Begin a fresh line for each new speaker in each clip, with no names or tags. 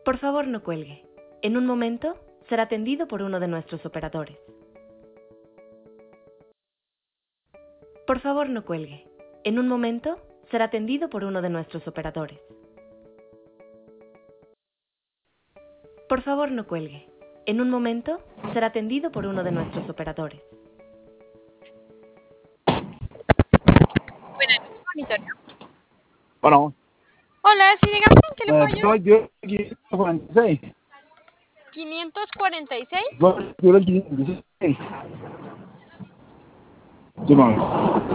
Por favor, no cuelgue. En un momento será atendido por uno de nuestros operadores. Por favor, no cuelgue. En un momento será atendido por uno de nuestros operadores. Por favor, no cuelgue. En un momento será atendido por uno de nuestros operadores.
Buenas noches, monitoreo.
Bueno,
Hola, sí, dígame, ¿en qué le puedo ayudar?
yo 546.
546.
Yo el 546. Sí, mami.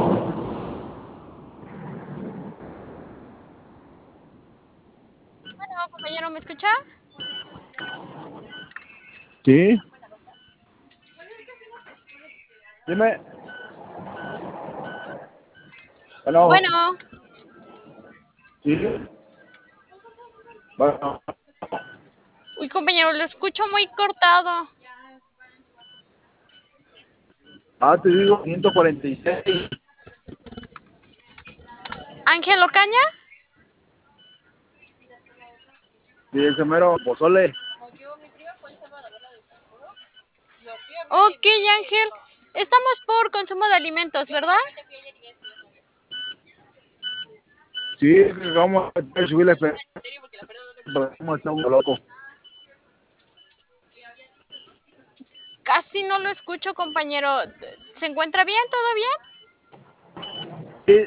Bueno, compañero, ¿me escucha?
Sí. Dime. Bueno.
Bueno,
Sí. Bueno.
uy, compañero, lo escucho muy cortado.
Te digo 546.
¿Ángel Ocaña?
Sí, ese mero pozole.
Ok, Ángel. Estamos por consumo de alimentos, ¿verdad?
Sí, vamos a subir la esperanza. Estamos locos.
Casi no lo escucho, compañero. ¿Se encuentra bien? ¿Todo bien?
Sí,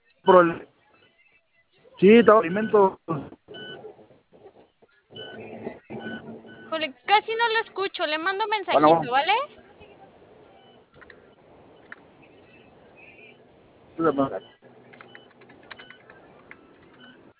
sí, todo alimento.
Jole, casi no lo escucho. Le mando un
Bueno,
mensajito, ¿vale?
vamos.